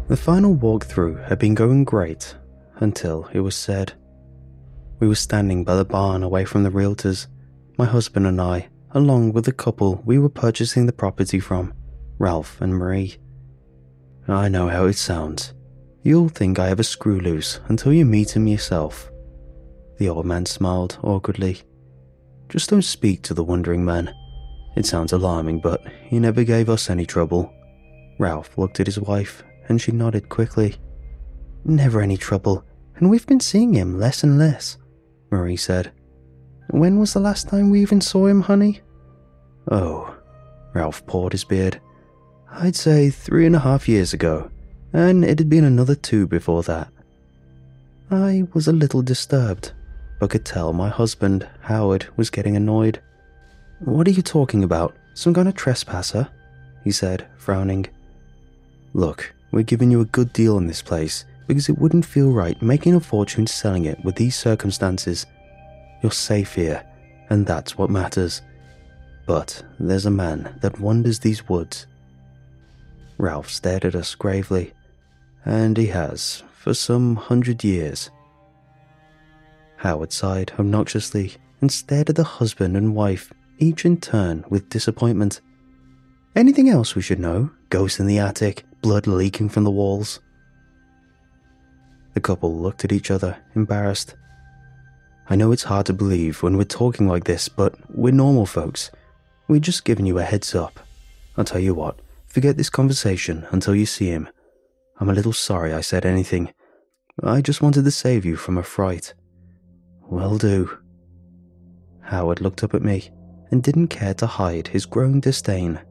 The final walkthrough had been going great until it was said. We were standing by the barn away from the realtors, my husband and I, along with the couple we were purchasing the property from, Ralph and Marie. I know how it sounds. You'll think I have a screw loose until you meet him yourself. The old man smiled awkwardly. Just don't speak to the wandering man. It sounds alarming, but he never gave us any trouble. Ralph looked at his wife, and she nodded quickly. Never any trouble, and we've been seeing him less and less, Marie said. When was the last time we even saw him, honey? Oh, Ralph pawed his beard. I'd say 3.5 years ago, and it had been another 2 before that. I was a little disturbed, but could tell my husband, Howard, was getting annoyed. What are you talking about? Some kind of trespasser? He said, frowning. Look, we're giving you a good deal on this place because it wouldn't feel right making a fortune selling it with these circumstances. You're safe here, and that's what matters. But there's a man that wanders these woods. Ralph stared at us gravely, and he has for some 100 years. Howard sighed obnoxiously and stared at the husband and wife, each in turn with disappointment. Anything else we should know? Ghosts in the attic, blood leaking from the walls? The couple looked at each other, embarrassed. I know it's hard to believe when we're talking like this, but we're normal folks. We're just giving you a heads up. I'll tell you what, forget this conversation until you see him. I'm a little sorry I said anything. I just wanted to save you from a fright. Will do. Howard looked up at me and didn't care to hide his growing disdain.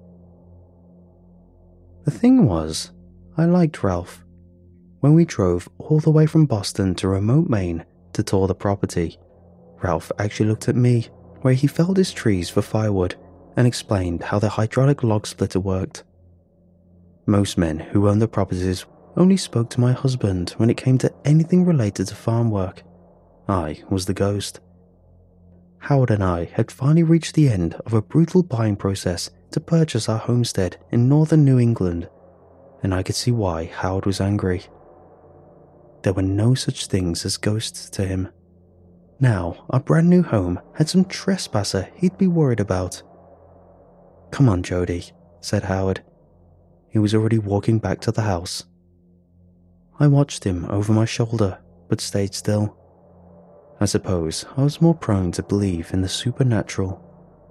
The thing was, I liked Ralph. When we drove all the way from Boston to remote Maine to tour the property, Ralph actually looked at me where he felled his trees for firewood and explained how the hydraulic log splitter worked. Most men who owned the properties only spoke to my husband when it came to anything related to farm work. I was the ghost. Howard and I had finally reached the end of a brutal buying process to purchase our homestead in northern New England, and I could see why Howard was angry. There were no such things as ghosts to him. Now, our brand new home had some trespasser he'd be worried about. Come on, Jody, said Howard. He was already walking back to the house. I watched him over my shoulder, but stayed still. I suppose I was more prone to believe in the supernatural.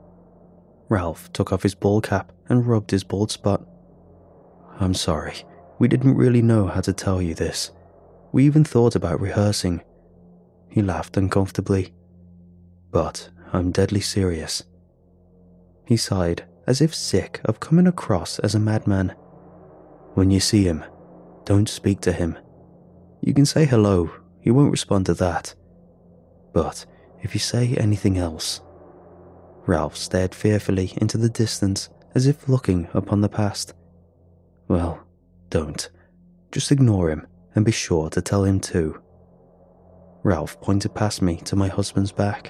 Ralph took off his bald cap and rubbed his bald spot. I'm sorry, we didn't really know how to tell you this. We even thought about rehearsing. He laughed uncomfortably. But I'm deadly serious. He sighed, as if sick of coming across as a madman. When you see him, don't speak to him. You can say hello, he won't respond to that. But if you say anything else... Ralph stared fearfully into the distance as if looking upon the past. Well, don't. Just ignore him and be sure to tell him too. Ralph pointed past me to my husband's back.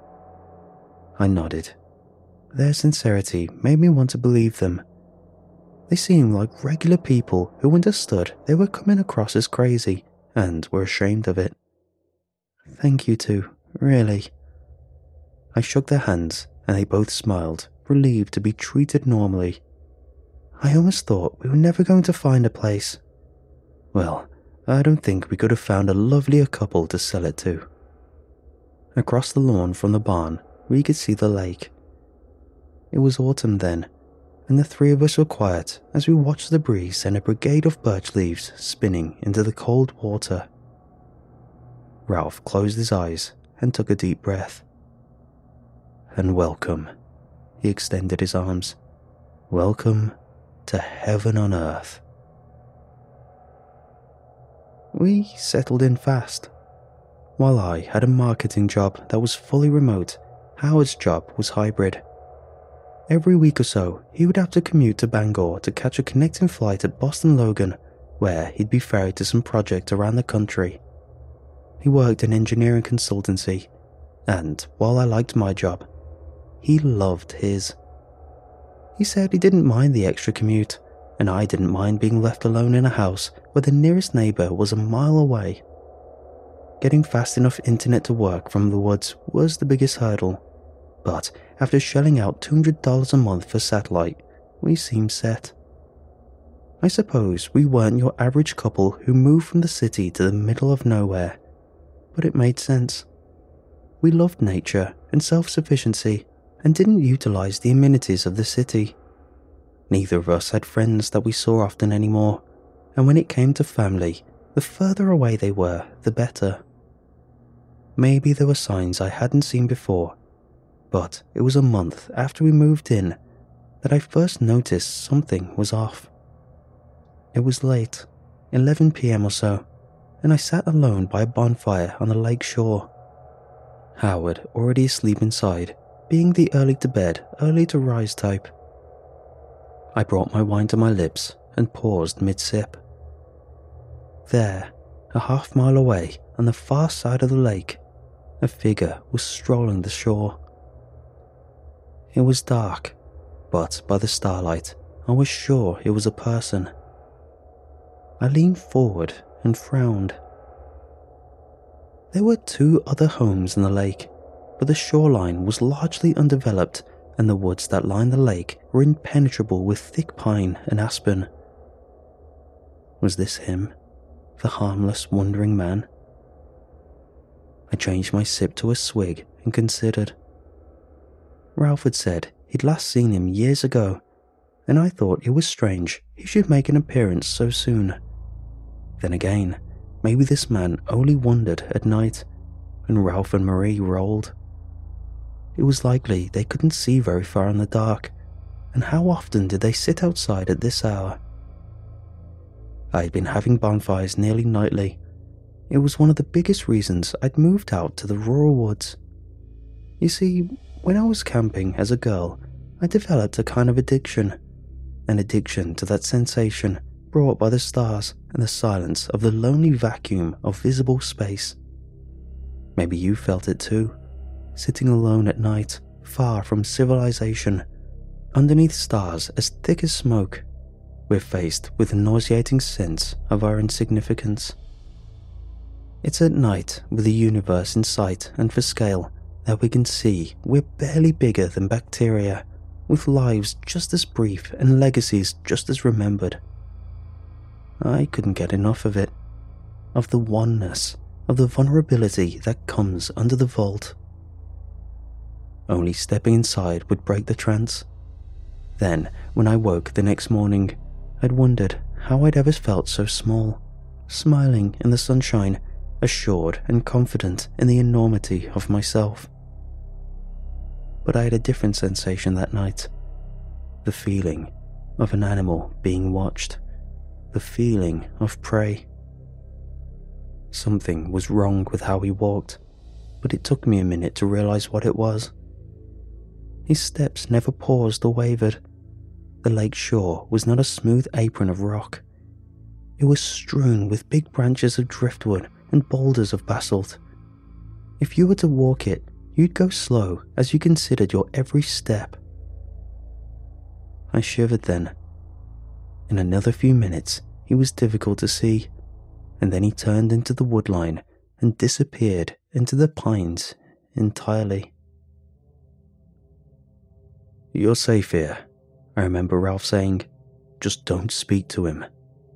I nodded. Their sincerity made me want to believe them. They seemed like regular people who understood they were coming across as crazy and were ashamed of it. Thank you two, really. I shook their hands and they both smiled, relieved to be treated normally. I almost thought we were never going to find a place. Well, I don't think we could have found a lovelier couple to sell it to. Across the lawn from the barn, we could see the lake. It was autumn then, and the three of us were quiet as we watched the breeze send a brigade of birch leaves spinning into the cold water. Ralph closed his eyes and took a deep breath. And welcome, he extended his arms. Welcome to heaven on earth. We settled in fast. While I had a marketing job that was fully remote, Howard's job was hybrid. Every week or so, he would have to commute to Bangor to catch a connecting flight at Boston Logan, where he'd be ferried to some project around the country. He worked in engineering consultancy, and while I liked my job, he loved his. He said he didn't mind the extra commute, and I didn't mind being left alone in a house where the nearest neighbour was a mile away. Getting fast enough internet to work from the woods was the biggest hurdle, but after shelling out $200 a month for satellite, we seemed set. I suppose we weren't your average couple who moved from the city to the middle of nowhere, but it made sense. We loved nature and self-sufficiency and didn't utilize the amenities of the city. Neither of us had friends that we saw often anymore, and when it came to family, the further away they were, the better. Maybe there were signs I hadn't seen before, but it was a month after we moved in that I first noticed something was off. It was late, 11 p.m. or so, and I sat alone by a bonfire on the lake shore. Howard, already asleep inside, being the early to bed, early to rise type. I brought my wine to my lips and paused mid-sip. There, a half-mile away on the far side of the lake, a figure was strolling the shore. It was dark, but by the starlight, I was sure it was a person. I leaned forward and frowned. There were 2 other homes in the lake, but the shoreline was largely undeveloped and the woods that lined the lake were impenetrable with thick pine and aspen. Was this him, the harmless, wandering man? I changed my sip to a swig and considered. Ralph had said he'd last seen him years ago, and I thought it was strange he should make an appearance so soon. Then again, maybe this man only wandered at night, and Ralph and Marie rolled. It was likely they couldn't see very far in the dark, and how often did they sit outside at this hour? I had been having bonfires nearly nightly. It was one of the biggest reasons I'd moved out to the rural woods. You see, when I was camping as a girl, I developed a kind of addiction. An addiction to that sensation brought by the stars and the silence of the lonely vacuum of visible space. Maybe you felt it too, sitting alone at night, far from civilization, underneath stars as thick as smoke. We're faced with a nauseating sense of our insignificance. It's at night, with the universe in sight and for scale, that we can see we're barely bigger than bacteria, with lives just as brief and legacies just as remembered. I couldn't get enough of it, of the oneness, of the vulnerability that comes under the vault. Only stepping inside would break the trance. Then, when I woke the next morning, I'd wondered how I'd ever felt so small, smiling in the sunshine, assured and confident in the enormity of myself. But I had a different sensation that night. The feeling of an animal being watched. The feeling of prey. Something was wrong with how he walked, but it took me a minute to realize what it was. His steps never paused or wavered. The lake shore was not a smooth apron of rock. It was strewn with big branches of driftwood and boulders of basalt. If you were to walk it, you'd go slow as you considered your every step. I shivered then. In another few minutes, he was difficult to see, and then he turned into the woodline and disappeared into the pines entirely. "You're safe here," I remember Ralph saying. "Just don't speak to him."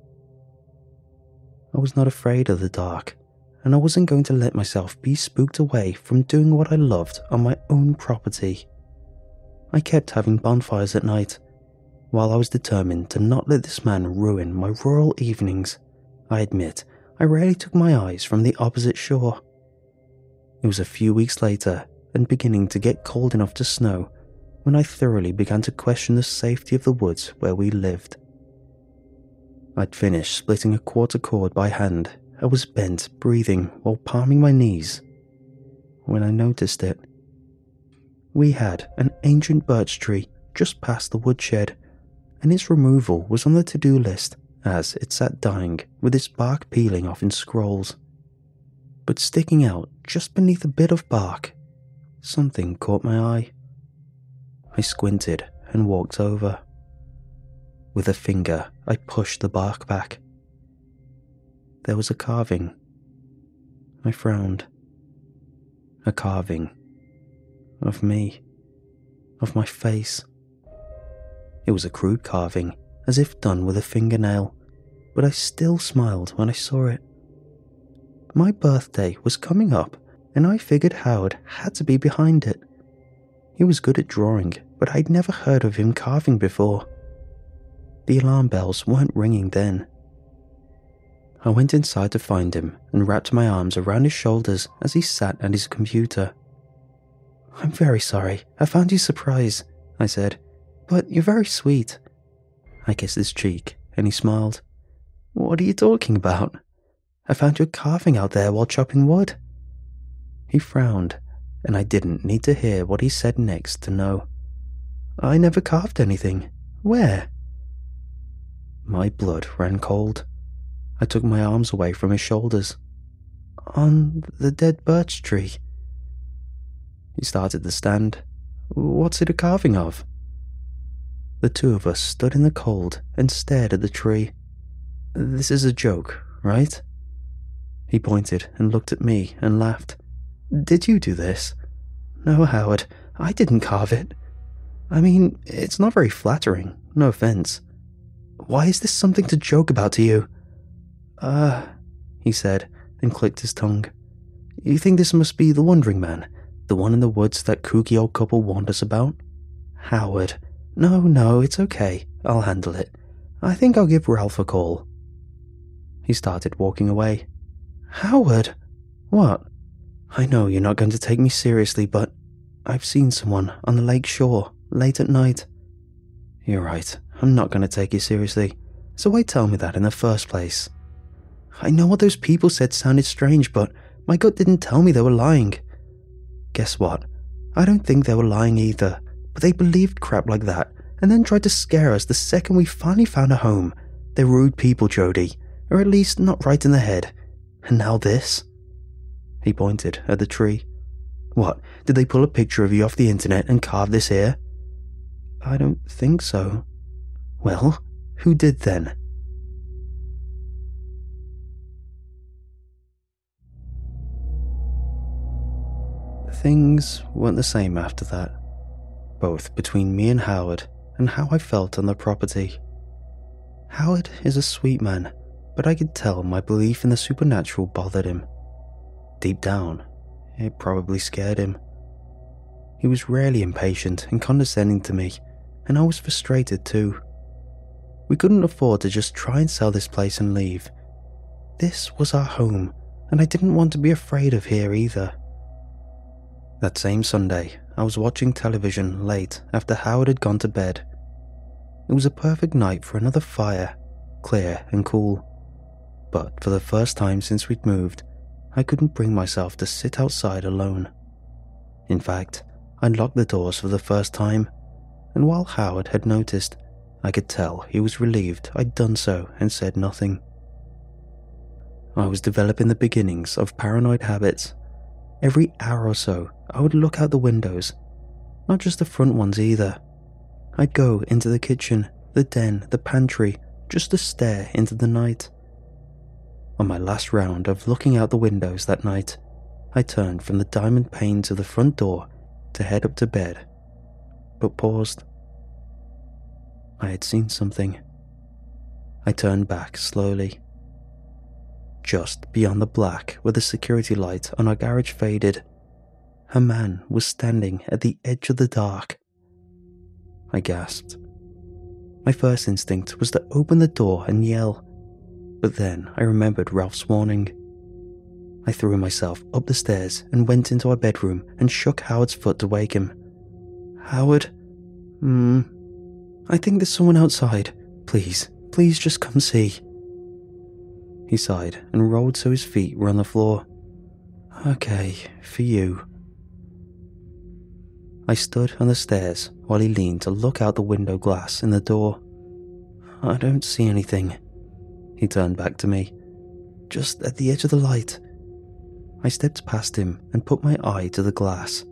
I was not afraid of the dark, and I wasn't going to let myself be spooked away from doing what I loved on my own property. I kept having bonfires at night. While I was determined to not let this man ruin my rural evenings, I admit I rarely took my eyes from the opposite shore. It was a few weeks later, and beginning to get cold enough to snow, when I thoroughly began to question the safety of the woods where we lived. I'd finished splitting a quarter cord by hand. I was bent, breathing while palming my knees, when I noticed it. We had an ancient birch tree just past the woodshed, and its removal was on the to-do list as it sat dying with its bark peeling off in scrolls. But sticking out just beneath a bit of bark, something caught my eye. I squinted and walked over. With a finger, I pushed the bark back. There was a carving. I frowned. A carving. Of me. Of my face. It was a crude carving, as if done with a fingernail, but I still smiled when I saw it. My birthday was coming up, and I figured Howard had to be behind it. He was good at drawing, but I'd never heard of him carving before. The alarm bells weren't ringing then. I went inside to find him and wrapped my arms around his shoulders as he sat at his computer. "I'm very sorry, I found you surprised," I said, "but you're very sweet." I kissed his cheek, and he smiled. "What are you talking about? I found your carving out there while chopping wood." He frowned, and I didn't need to hear what he said next to know. "I never carved anything. Where?" My blood ran cold. I took my arms away from his shoulders. "On the dead birch tree." He started to stand. "What's it a carving of?" The two of us stood in the cold and stared at the tree. "This is a joke, right?" He pointed and looked at me and laughed. "Did you do this?" "No, Howard, I didn't carve it. I mean, it's not very flattering, no offense. Why is this something to joke about to you?" He said, and clicked his tongue. "You think this must be the Wandering Man, the one in the woods that kooky old couple warned us about?" "Howard, no, it's okay. I'll handle it. I think I'll give Ralph a call." He started walking away. "Howard!" "What?" "I know you're not going to take me seriously, but I've seen someone on the lake shore late at night." "You're right, I'm not going to take you seriously. So why tell me that in the first place?" "I know what those people said sounded strange, but my gut didn't tell me they were lying." "Guess what? I don't think they were lying either, but they believed crap like that and then tried to scare us the second we finally found a home. They're rude people, Jody, or at least not right in the head. And now this?" He pointed at the tree. "What, did they pull a picture of you off the internet and carve this here?" "I don't think so." "Well, who did then?" Things weren't the same after that, both between me and Howard and how I felt on the property. Howard is a sweet man, but I could tell my belief in the supernatural bothered him. Deep down, it probably scared him. He was rarely impatient and condescending to me, and I was frustrated too. We couldn't afford to just try and sell this place and leave. This was our home, and I didn't want to be afraid of here either. That same Sunday, I was watching television late after Howard had gone to bed. It was a perfect night for another fire, clear and cool. But for the first time since we'd moved, I couldn't bring myself to sit outside alone. In fact, I'd locked the doors for the first time, and while Howard had noticed, I could tell he was relieved I'd done so and said nothing. I was developing the beginnings of paranoid habits. Every hour or so, I would look out the windows, not just the front ones either. I'd go into the kitchen, the den, the pantry, just to stare into the night. On my last round of looking out the windows that night, I turned from the diamond panes of the front door to head up to bed, but paused. I had seen something. I turned back slowly. Just beyond the black where the security light on our garage faded, a man was standing at the edge of the dark. I gasped. My first instinct was to open the door and yell, but then I remembered Ralph's warning. I threw myself up the stairs and went into our bedroom and shook Howard's foot to wake him. "Howard? I think there's someone outside. Please just come see." He sighed and rolled so his feet were on the floor. "Okay, for you." I stood on the stairs while he leaned to look out the window glass in the door. "I don't see anything." He turned back to me. "Just at the edge of the light." I stepped past him and put my eye to the glass.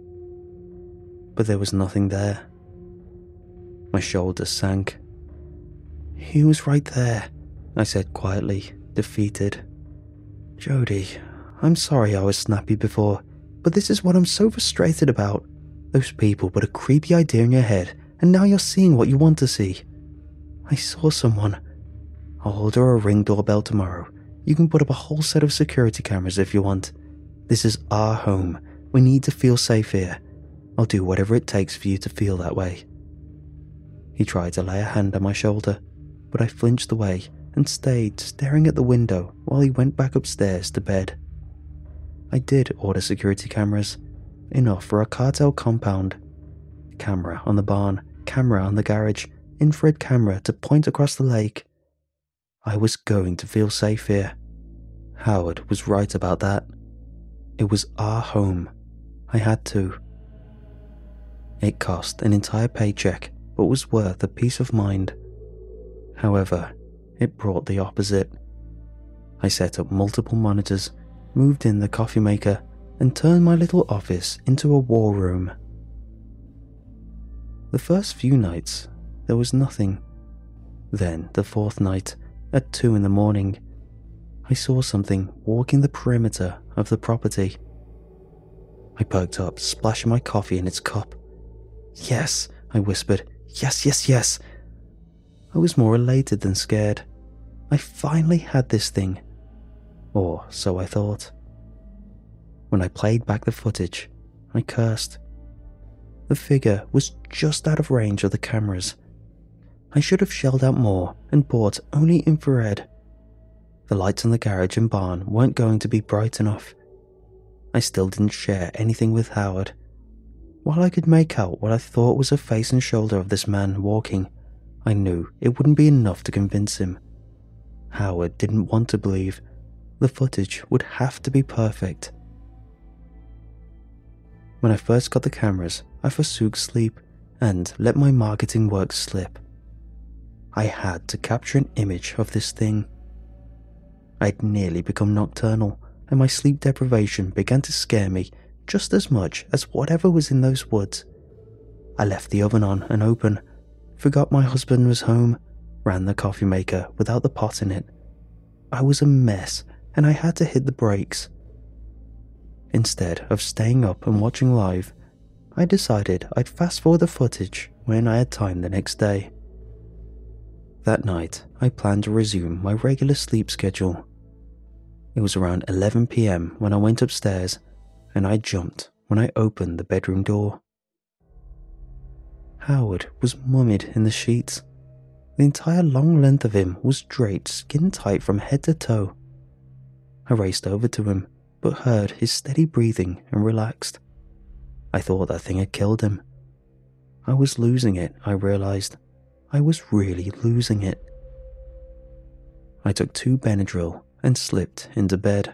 But there was nothing there. My shoulders sank. He was right there, I said quietly, defeated. Jody, I'm sorry I was snappy before, but this is what I'm so frustrated about. Those people put a creepy idea in your head, and now you're seeing what you want to see. I saw someone. I'll order a Ring doorbell tomorrow. You can put up a whole set of security cameras if you want. This is our home. We need to feel safe here. I'll do whatever it takes for you to feel that way. He tried to lay a hand on my shoulder, but I flinched away and stayed staring at the window while he went back upstairs to bed. I did order security cameras, enough for a cartel compound. Camera on the barn, camera on the garage, infrared camera to point across the lake. I was going to feel safe here. Howard was right about that. It was our home. I had to. It cost an entire paycheck, but was worth a peace of mind. However, it brought the opposite. I set up multiple monitors, moved in the coffee maker, and turned my little office into a war room. The first few nights, there was nothing. Then, the fourth night, at 2 a.m, I saw something walking the perimeter of the property. I perked up, splashing my coffee in its cup. Yes, I whispered. Yes, yes, yes. I was more elated than scared. I finally had this thing. Or so I thought. When I played back the footage, I cursed. The figure was just out of range of the cameras. I should have shelled out more and bought only infrared. The lights in the garage and barn weren't going to be bright enough. I still didn't share anything with Howard. While I could make out what I thought was a face and shoulder of this man walking, I knew it wouldn't be enough to convince him. Howard didn't want to believe. The footage would have to be perfect. When I first got the cameras, I forsook sleep and let my marketing work slip. I had to capture an image of this thing. I'd nearly become nocturnal, and my sleep deprivation began to scare me just as much as whatever was in those woods. I left the oven on and open, forgot my husband was home, ran the coffee maker without the pot in it. I was a mess, and I had to hit the brakes. Instead of staying up and watching live, I decided I'd fast forward the footage when I had time the next day. That night, I planned to resume my regular sleep schedule. It was around 11 p.m. when I went upstairs, and I jumped when I opened the bedroom door. Howard was mummied in the sheets. The entire long length of him was draped skin tight from head to toe. I raced over to him, but heard his steady breathing and relaxed. I thought that thing had killed him. I was losing it, I realized. I was really losing it. I took 2 Benadryl and slipped into bed.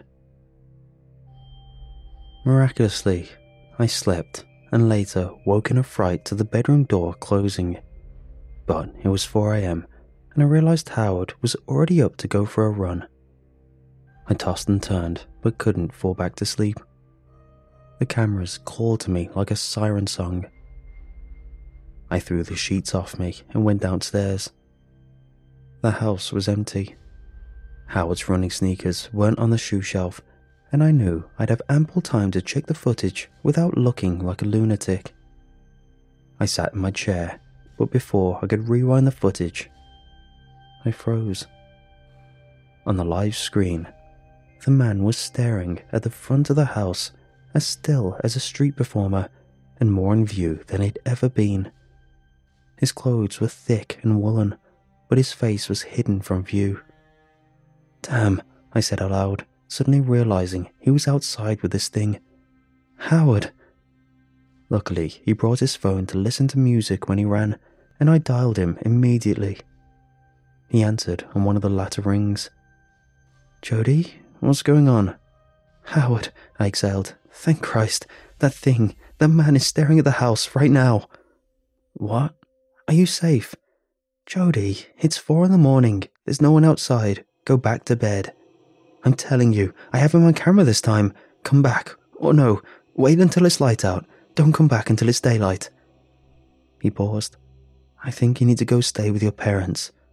Miraculously, I slept and later woke in a fright to the bedroom door closing. But it was 4 a.m. and I realized Howard was already up to go for a run. I tossed and turned but couldn't fall back to sleep. The cameras called to me like a siren song. I threw the sheets off me and went downstairs. The house was empty. Howard's running sneakers weren't on the shoe shelf, and I knew I'd have ample time to check the footage without looking like a lunatic. I sat in my chair, but before I could rewind the footage, I froze. On the live screen, the man was staring at the front of the house as still as a street performer and more in view than he'd ever been. His clothes were thick and woolen, but his face was hidden from view. Damn, I said aloud, suddenly realizing he was outside with this thing. Howard! Luckily, he brought his phone to listen to music when he ran, and I dialed him immediately. He answered on one of the latter rings. Jody, what's going on? Howard, I exhaled. Thank Christ, that man is staring at the house right now. What? Are you safe? Jody, it's 4 a.m. There's no one outside. Go back to bed. I'm telling you, I have him on camera this time. Come back. Or no, wait until it's light out. Don't come back until it's daylight. He paused. I think you need to go stay with your parents.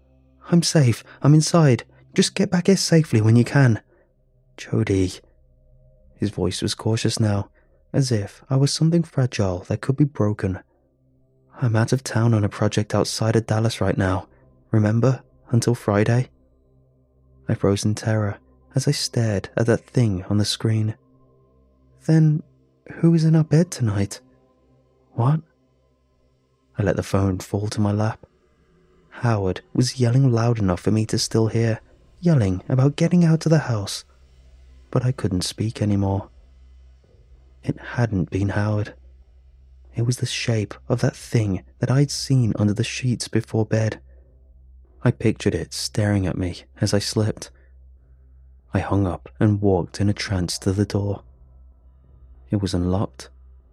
I'm safe. I'm inside. Just get back here safely when you can. Jody. His voice was cautious now, as if I was something fragile that could be broken. I'm out of town on a project outside of Dallas right now. Remember? Until Friday? I froze in terror as I stared at that thing on the screen. Then, who is in our bed tonight? What? I let the phone fall to my lap. Howard was yelling loud enough for me to still hear, yelling about getting out of the house. But I couldn't speak anymore. It hadn't been Howard. It was the shape of that thing that I'd seen under the sheets before bed. I pictured it staring at me as I slept. I hung up and walked in a trance to the door. It was unlocked.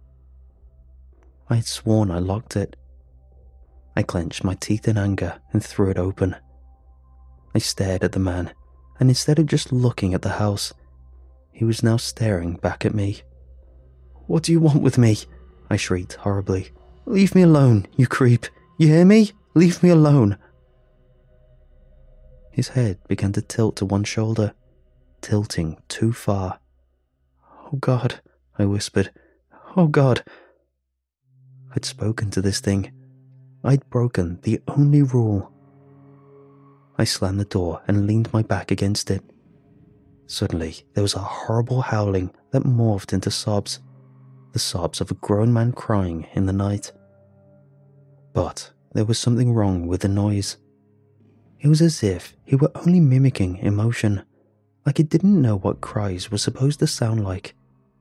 I had sworn I locked it. I clenched my teeth in anger and threw it open. I stared at the man, and instead of just looking at the house, he was now staring back at me. What do you want with me? I shrieked horribly. Leave me alone, you creep. You hear me? Leave me alone. His head began to tilt to one shoulder, tilting too far. Oh God, I whispered. Oh God. I'd spoken to this thing. I'd broken the only rule. I slammed the door and leaned my back against it. Suddenly, there was a horrible howling that morphed into sobs, the sobs of a grown man crying in the night. But there was something wrong with the noise. It was as if he were only mimicking emotion, like he didn't know what cries were supposed to sound like.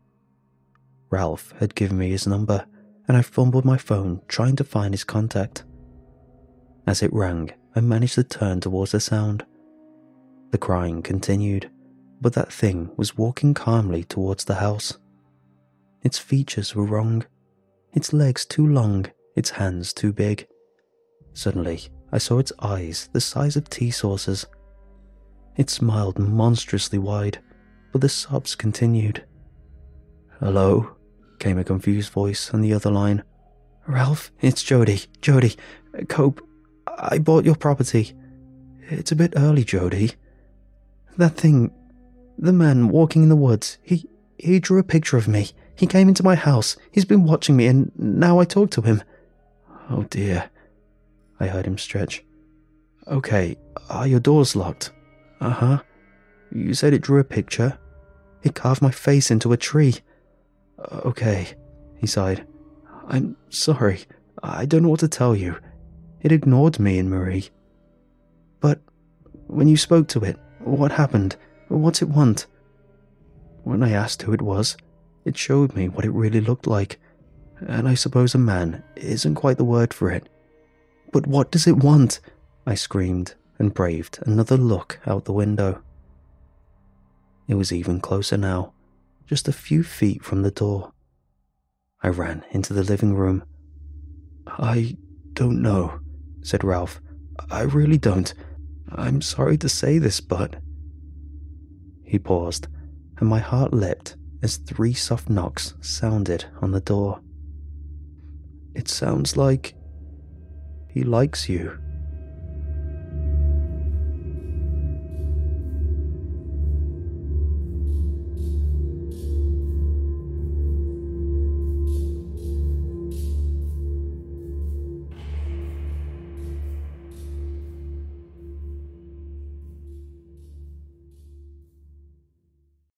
Ralph had given me his number, and I fumbled my phone trying to find his contact. As it rang, I managed to turn towards the sound. The crying continued, but that thing was walking calmly towards the house. Its features were wrong. Its legs too long, its hands too big. Suddenly, I saw its eyes the size of tea saucers. It smiled monstrously wide, but the sobs continued. Hello? Came a confused voice on the other line. Ralph, it's Jody. Jody, Cope, I bought your property. It's a bit early, Jody. That thing, the man walking in the woods, he drew a picture of me. He came into my house. He's been watching me, and now I talk to him. Oh dear. I heard him stretch. Okay, are your doors locked? Uh-huh. You said it drew a picture. It carved my face into a tree. Okay, he sighed. I'm sorry. I don't know what to tell you. It ignored me and Marie. But when you spoke to it, what happened? What's it want? When I asked who it was, it showed me what it really looked like, and I suppose a man isn't quite the word for it. But what does it want? I screamed and braved another look out the window. It was even closer now, just a few feet from the door. I ran into the living room. I don't know, said Ralph. I really don't. I'm sorry to say this, but... He paused, and my heart leapt as 3 soft knocks sounded on the door. It sounds like he likes you.